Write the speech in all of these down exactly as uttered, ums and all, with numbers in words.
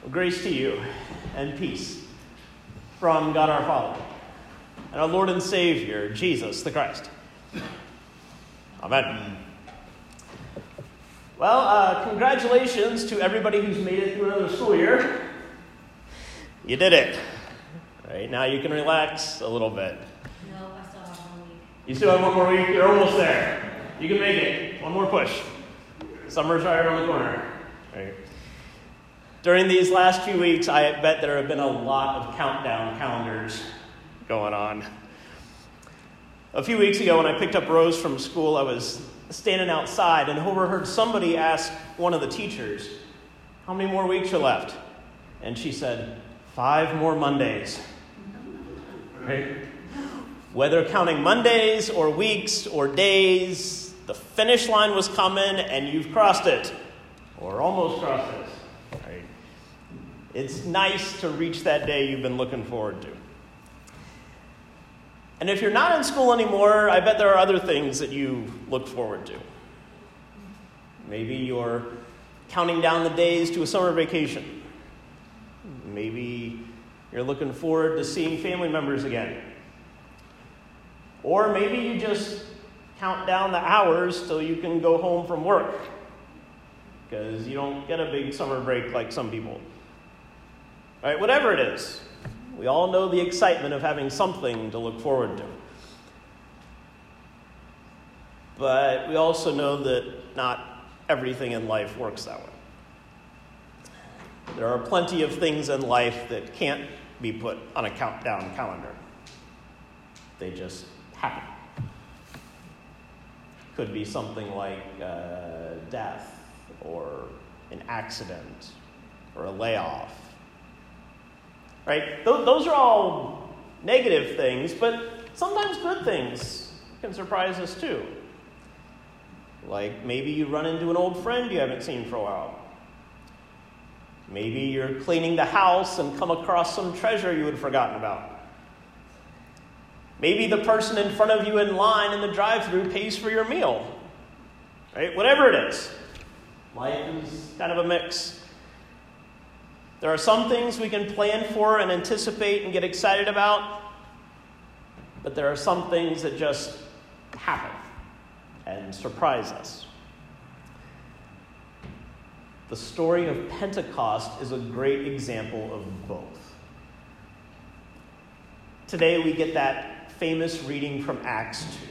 Grace to you and peace from God our Father and our Lord and Savior, Jesus the Christ. Amen. Well, uh, congratulations to everybody who's made it through another school year. You did it. Right, now you can relax a little bit. No, I still have one week. You still have one more week? You're almost there. You can make it. One more push. Summer's right around the corner. Right. During these last few weeks, I bet there have been a lot of countdown calendars going on. A few weeks ago, when I picked up Rose from school, I was standing outside and overheard somebody ask one of the teachers, "How many more weeks are left?" And she said, five more Mondays. Right? Whether counting Mondays or weeks or days, the finish line was coming and you've crossed it, or almost crossed it. Right? It's nice to reach that day you've been looking forward to. And if you're not in school anymore, I bet there are other things that you look forward to. Maybe you're counting down the days to a summer vacation. Maybe you're looking forward to seeing family members again. Or maybe you just count down the hours till you can go home from work, because you don't get a big summer break like some people. Right? Whatever it is, we all know the excitement of having something to look forward to. But we also know that not everything in life works that way. There are plenty of things in life that can't be put on a countdown calendar. They just happen. Could be something like uh, death, or an accident, or a layoff. Right? Th- those are all negative things, but sometimes good things can surprise us too. Like maybe you run into an old friend you haven't seen for a while. Maybe you're cleaning the house and come across some treasure you had forgotten about. Maybe the person in front of you in line in the drive-thru pays for your meal. Right? Whatever it is. Life is kind of a mix. There are some things we can plan for and anticipate and get excited about, but there are some things that just happen and surprise us. The story of Pentecost is a great example of both. Today we get that famous reading from Acts two.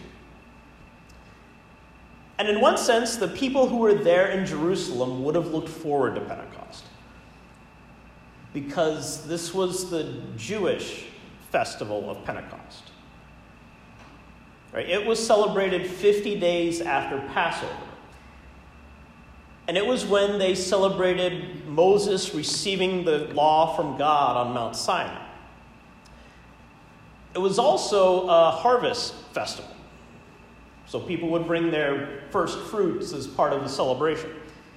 And in one sense, the people who were there in Jerusalem would have looked forward to Pentecost, because this was the Jewish festival of Pentecost. Right? It was celebrated fifty days after Passover. And it was when they celebrated Moses receiving the law from God on Mount Sinai. It was also a harvest festival. So people would bring their first fruits as part of the celebration.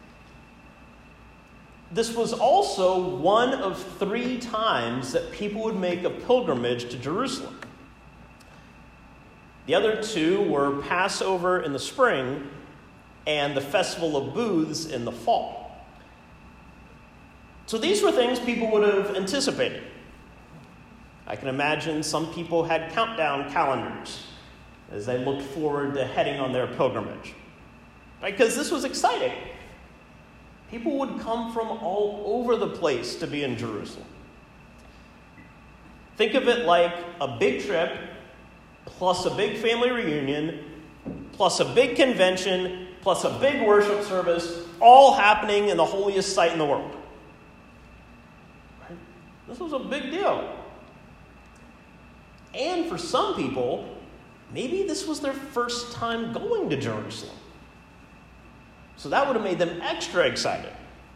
This was also one of three times that people would make a pilgrimage to Jerusalem. The other two were Passover in the spring and the Festival of Booths in the fall. So these were things people would have anticipated. I can imagine some people had countdown calendars as they looked forward to heading on their pilgrimage. Right? Because this was exciting. People would come from all over the place to be in Jerusalem. Think of it like a big trip, plus a big family reunion, plus a big convention, plus a big worship service, all happening in the holiest site in the world. Right? This was a big deal. And for some people, maybe this was their first time going to Jerusalem. So that would have made them extra excited.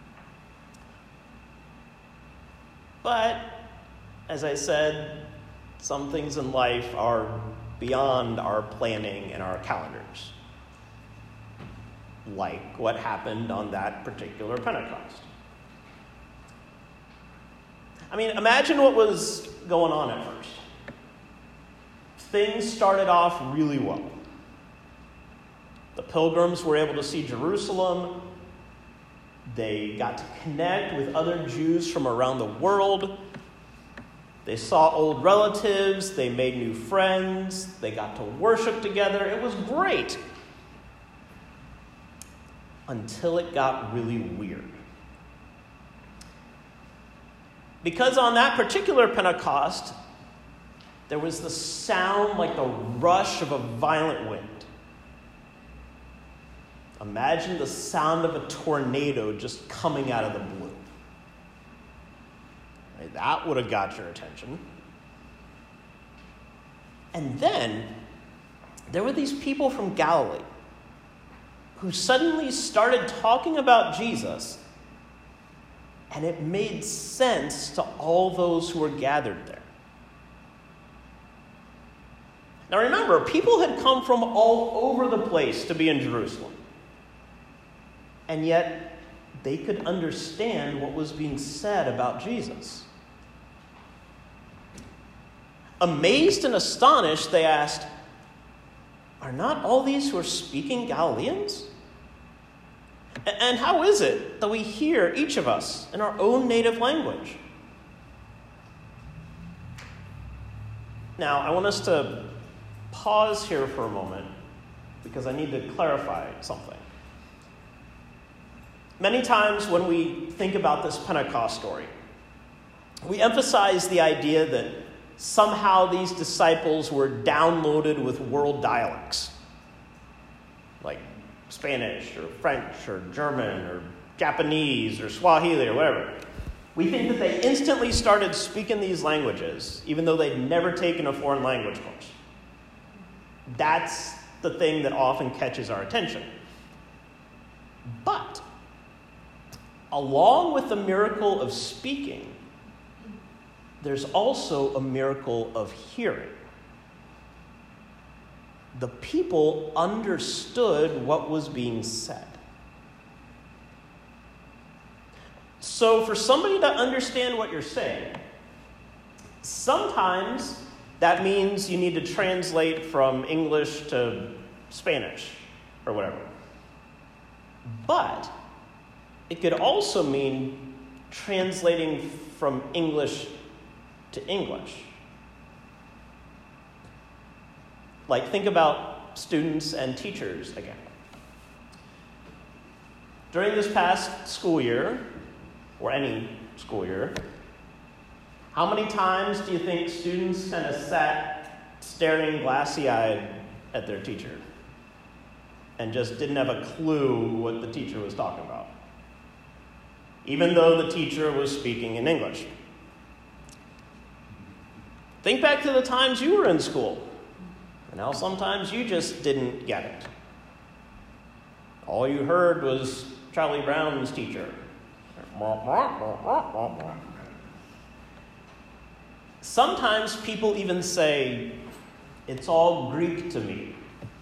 But, as I said, some things in life are beyond our planning and our calendars. Like what happened on that particular Pentecost. I mean, imagine what was going on at first. Things started off really well. The pilgrims were able to see Jerusalem. They got to connect with other Jews from around the world. They saw old relatives. They made new friends. They got to worship together. It was great. Until it got really weird. Because on that particular Pentecost, there was the sound like the rush of a violent wind. Imagine the sound of a tornado just coming out of the blue. Right, that would have got your attention. And then there were these people from Galilee who suddenly started talking about Jesus, and it made sense to all those who were gathered there. Now remember, people had come from all over the place to be in Jerusalem. And yet, they could understand what was being said about Jesus. Amazed and astonished, they asked, "Are not all these who are speaking Galileans? And how is it that we hear, each of us, in our own native language?" Now, I want us to pause here for a moment because I need to clarify something. Many times when we think about this Pentecost story, we emphasize the idea that somehow these disciples were downloaded with world dialects, like Spanish or French or German or Japanese or Swahili or whatever. We think that they instantly started speaking these languages, even though they'd never taken a foreign language course. That's the thing that often catches our attention. But along with the miracle of speaking, there's also a miracle of hearing. The people understood what was being said. So for somebody to understand what you're saying, sometimes that means you need to translate from English to Spanish or whatever. But it could also mean translating from English to English. Like, think about students and teachers again. During this past school year, or any school year, how many times do you think students kind of sat staring glassy-eyed at their teacher and just didn't have a clue what the teacher was talking about, even though the teacher was speaking in English? Think back to the times you were in school, and how sometimes you just didn't get it. All you heard was Charlie Brown's teacher. Sometimes people even say, "It's all Greek to me,"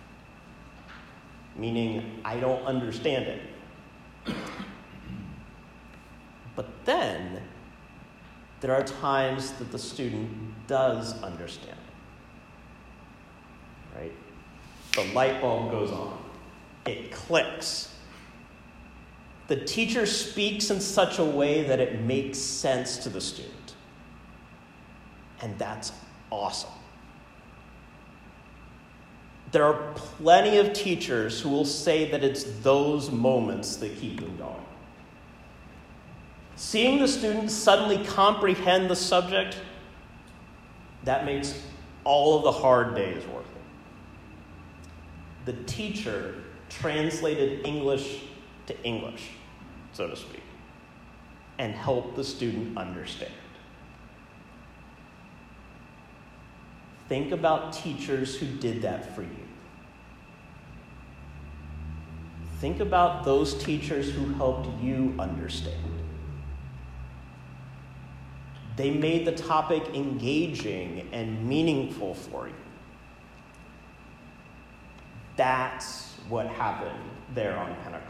meaning I don't understand it. But then there are times that the student does understand it, right? The light bulb goes on. It clicks. The teacher speaks in such a way that it makes sense to the student. And that's awesome. There are plenty of teachers who will say that it's those moments that keep them going. Seeing the students suddenly comprehend the subject, that makes all of the hard days worth it. The teacher translated English to English, so to speak, and helped the student understand. Think about teachers who did that for you. Think about those teachers who helped you understand. They made the topic engaging and meaningful for you. That's what happened there on Pentecost.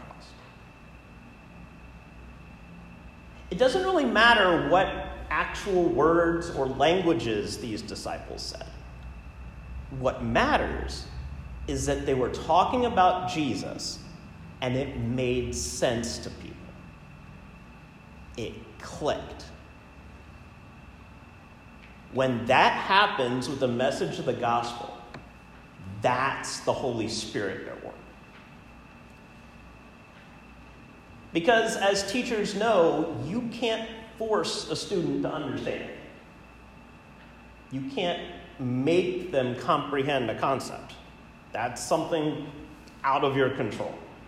It doesn't really matter what actual words or languages these disciples said. What matters is that they were talking about Jesus and it made sense to people. it clicked. When that happens with the message of the gospel, that's the Holy Spirit at work. Because as teachers know, you can't force a student to understand. You can't make them comprehend a concept. That's something out of your control.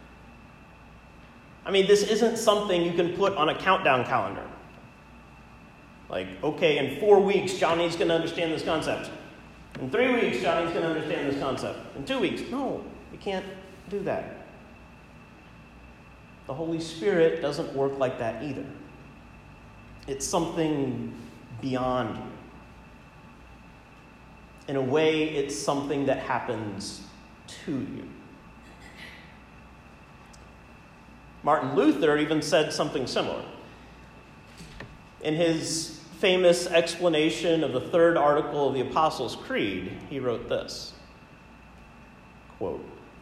I mean, this isn't something you can put on a countdown calendar. Like, okay, in four weeks, Johnny's going to understand this concept. In three weeks, Johnny's going to understand this concept. In two weeks, no, you can't do that. The Holy Spirit doesn't work like that either. It's something beyond you. In a way, it's something that happens to you. Martin Luther even said something similar. In his famous explanation of the third article of the Apostles' Creed, he wrote this, quote,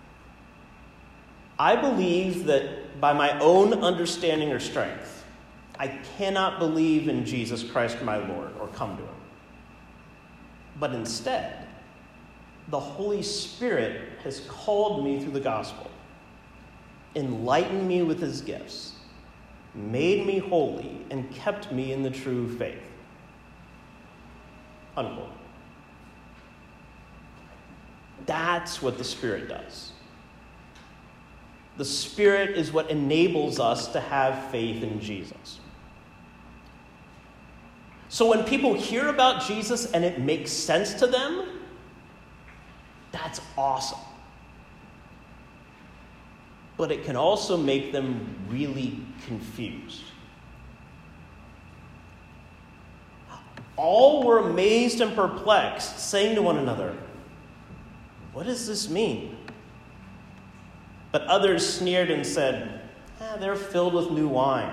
"I believe that by my own understanding or strength, I cannot believe in Jesus Christ my Lord or come to him. But instead, the Holy Spirit has called me through the gospel, enlightened me with his gifts, made me holy, and kept me in the true faith." Unquote. That's what the Spirit does. The Spirit is what enables us to have faith in Jesus. So when people hear about Jesus and it makes sense to them, that's awesome. But it can also make them really confused. All were amazed and perplexed, saying to one another, "What does this mean?" But others sneered and said, ah, "They're filled with new wine."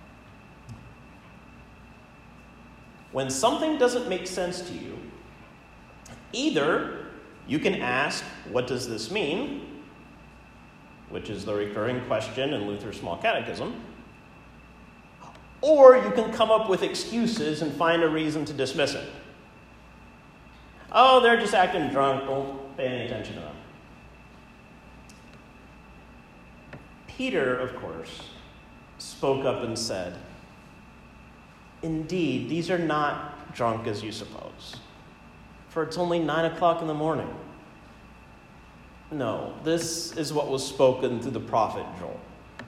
When something doesn't make sense to you, either you can ask, "What does this mean?" which is the recurring question in Luther's Small Catechism, or you can come up with excuses and find a reason to dismiss it. Oh, they're just acting drunk. Don't pay any attention to them. Peter, of course, spoke up and said, "Indeed, these are not drunk as you suppose, for it's only nine o'clock in the morning." No, this is what was spoken through the prophet Joel.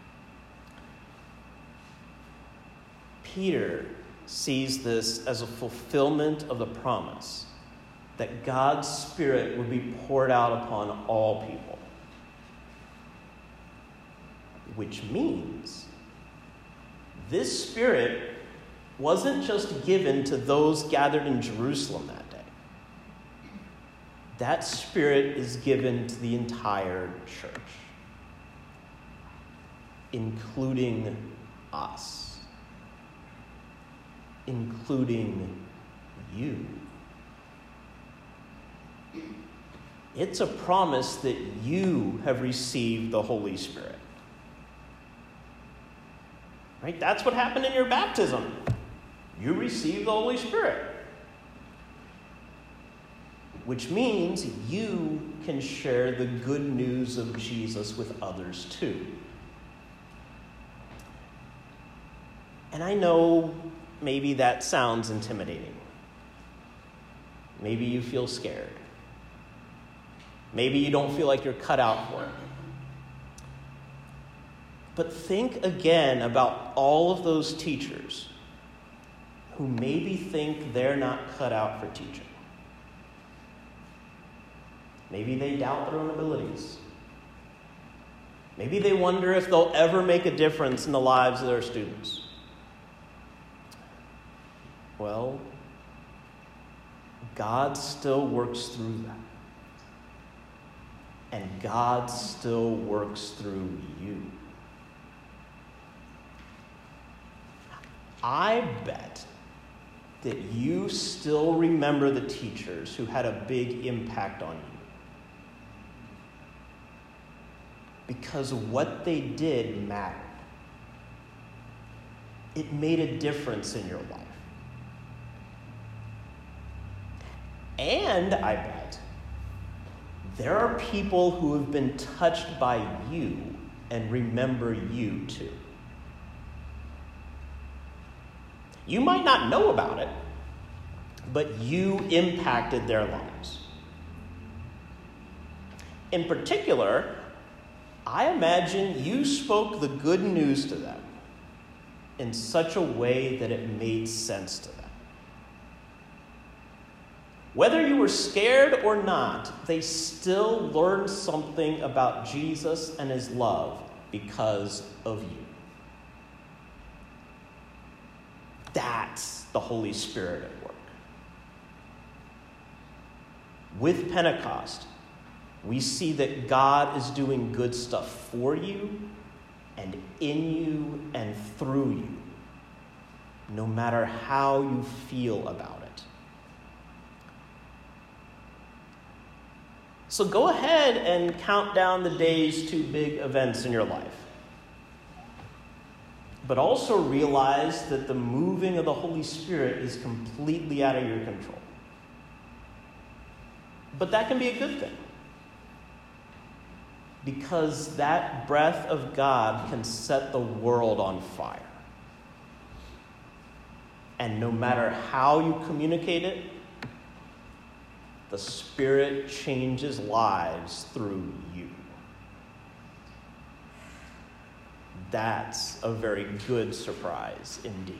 Peter sees this as a fulfillment of the promise that God's Spirit would be poured out upon all people. Which means this Spirit wasn't just given to those gathered in Jerusalem that day. That Spirit is given to the entire church, including us, including you. It's a promise that you have received the Holy Spirit. Right? That's what happened in your baptism. You received the Holy Spirit. Which means you can share the good news of Jesus with others too. And I know maybe that sounds intimidating. Maybe you feel scared. Maybe you don't feel like you're cut out for it. But think again about all of those teachers who maybe think they're not cut out for teaching. Maybe they doubt their own abilities. Maybe they wonder if they'll ever make a difference in the lives of their students. Well, God still works through that. And God still works through you. I bet that you still remember the teachers who had a big impact on you. Because what they did mattered. it made a difference in your life. And I bet there are people who have been touched by you and remember you too. You might not know about it, but you impacted their lives. In particular, I imagine you spoke the good news to them in such a way that it made sense to them. Whether you were scared or not, they still learned something about Jesus and his love because of you. That's the Holy Spirit at work. With Pentecost, we see that God is doing good stuff for you and in you and through you, no matter how you feel about it. So go ahead and count down the days to big events in your life. But also realize that the moving of the Holy Spirit is completely out of your control. But that can be a good thing, because that breath of God can set the world on fire. And no matter how you communicate it, the Spirit changes lives through you. That's a very good surprise indeed.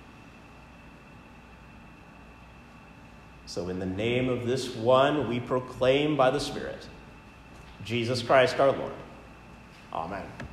So in the name of this one, we proclaim by the Spirit, Jesus Christ our Lord. Amen.